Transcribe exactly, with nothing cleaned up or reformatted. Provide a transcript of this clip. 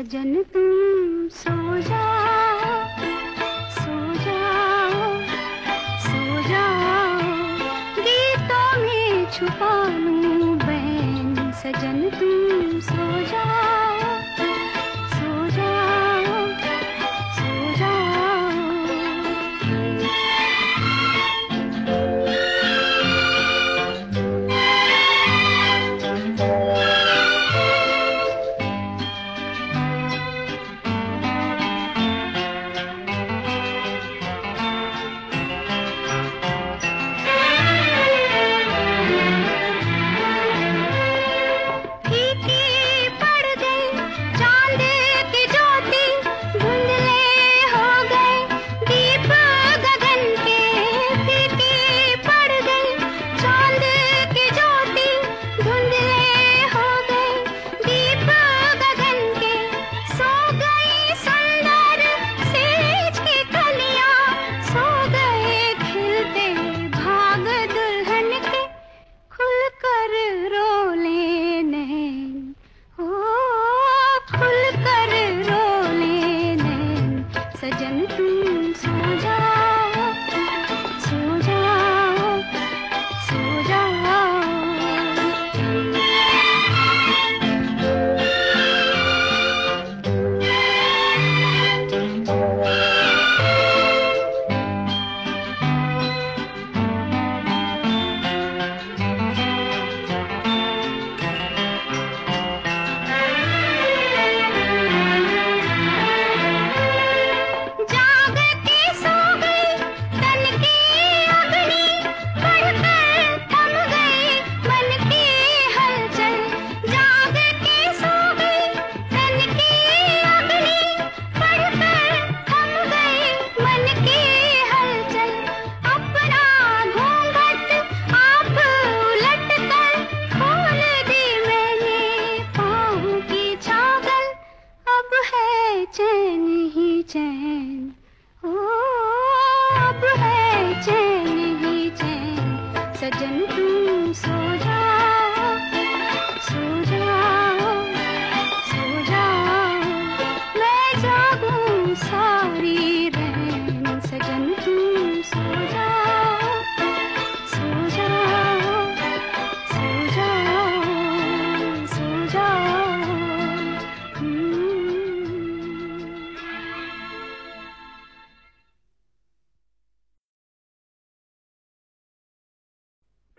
सजन तुम सो जाओ, सो जाओ, सो जाओ, गीतों में छुपा लूं बैन। सजन तुम सो जाओ, सो जाओ, सो जाओ। सजन तुम सो जाओ, सो जाओ, सो जाओ। चैन ही चैन, ओ अब है चैन ही चैन। सजन तुम सो जाओ, सो जाओ, सो जाओ, मैं जागूं सारी रात।